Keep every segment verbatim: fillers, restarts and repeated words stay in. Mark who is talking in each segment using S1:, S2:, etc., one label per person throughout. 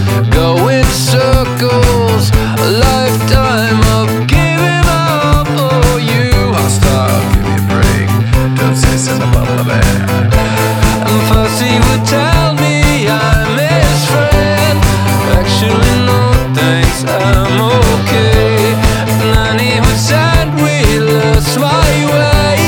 S1: go in circles, a lifetime of giving up for you. I'll stop, give me a break, don't say something about my bad. And first he would tell me I'm his friend, actually no thanks, I'm okay. And then he would send wheelers my way.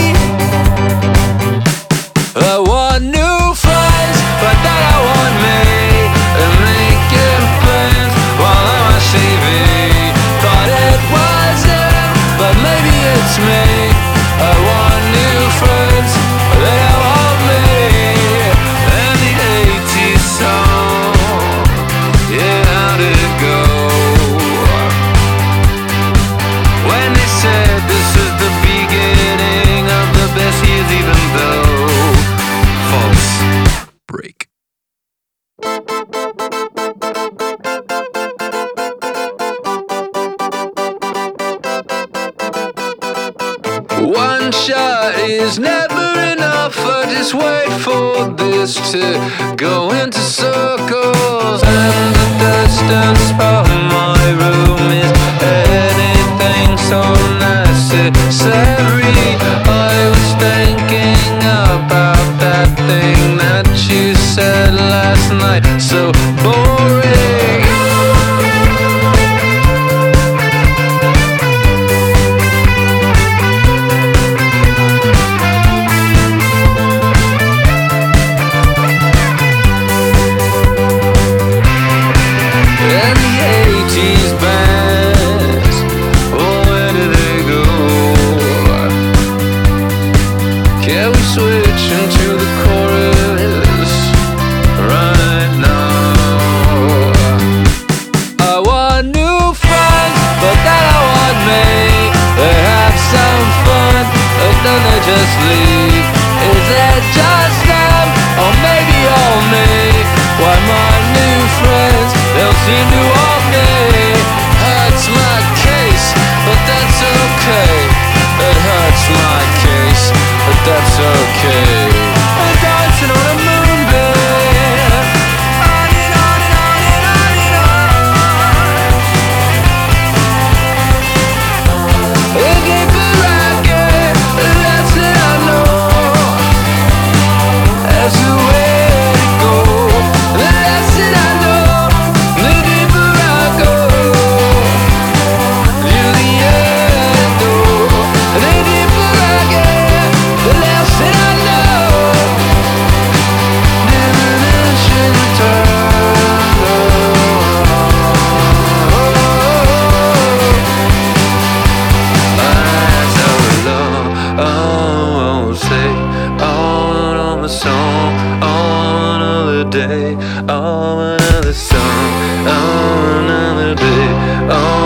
S1: I want new friends, but then I want me, and making plans while I'm on T V. Thought it wasn't, but maybe it's me. I want new friends, but they don't want me. And the eighties song, yeah, how did it go? When they said this is the beginning of the best years, even though false break. One shot is never enough. I just wait for this to go into circles. And the distance from my room is anything so necessary. I was thinking about that thing that you said last night, so boring. And the eighties bands, oh, where do they go? Can we switch into the chorus right now? I want new friends, but they don't want me. They have some fun, but then they just leave. Is it just them, or maybe all me? Why my new friends, they'll seem to want me. Hurts my case, but that's okay. It hurts my case, but that's okay. I'm dancing on a moonbeam, on and on and on and on and on. A deeper racket, that's it I know. That's the way to go. That's it I know. The deeper I go, to the end, oh. The deeper I get, the less that I know. Diminishing return, eyes are alone, oh, say, on on the song, on another day, on another song, on another day, on